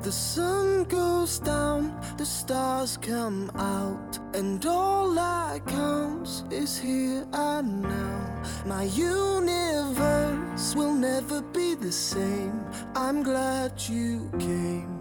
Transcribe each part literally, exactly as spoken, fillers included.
The sun goes down, the stars come out, and all that counts is here and now. My universe will never be the same. I'm glad you came.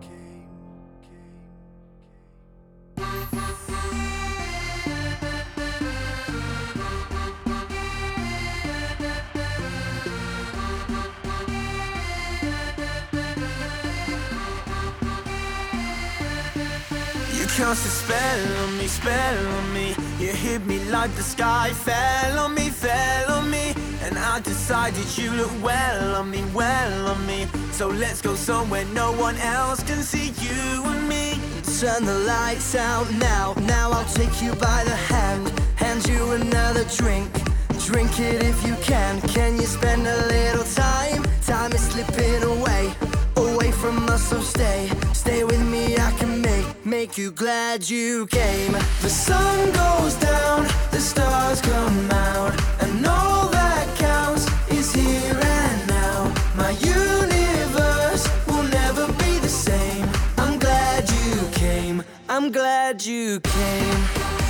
You cast a spell on me, spell on me. You hit me like the sky fell on me, fell on me. And I decided you look well on me, well on me. So let's go somewhere no one else can see you and me. Turn the lights out now, now I'll take you by the hand. Hand you another drink, drink it if you can. Can you spend a little time? Time is slipping away, away from us, so stay. Stay with me, I can make, make you glad you came. The sun goes down, the stars come out, and all that counts is here and now. My universe will never be the same. I'm glad you came, I'm glad you came.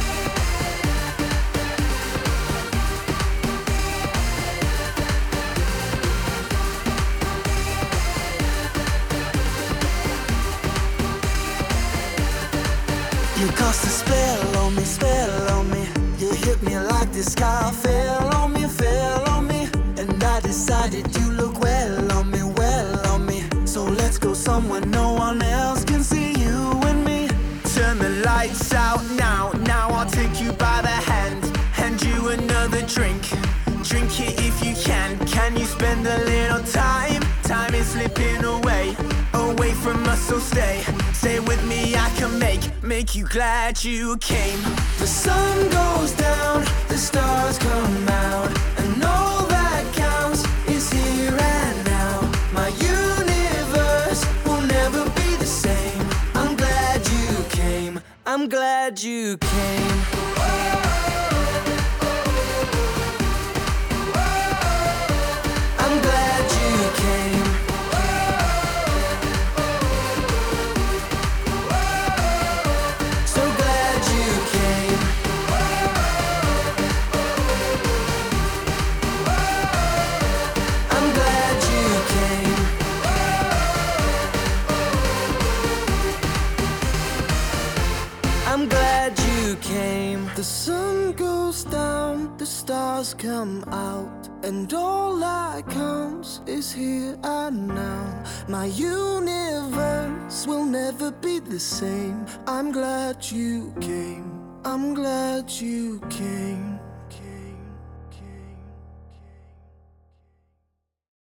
You cast a spell on me, spell on me. You hit me like the sky fell on me, fell on me. And I decided you look well on me, well on me. So let's go somewhere no one else can see you and me. Turn the lights out now, now I'll take you by the hand. Hand you another drink, drink it if you can. Can you spend a little time? Time is slipping away, away from us, so stay. Stay with me, I can make, make you glad you came. The sun goes down, the stars come out, and all that counts is here and now. My universe will never be the same. I'm glad you came, I'm glad you came. I'm glad you came. I'm glad you came. The sun goes down, the stars come out, and all that counts is here and now. My universe will never be the same. I'm glad you came, I'm glad you came.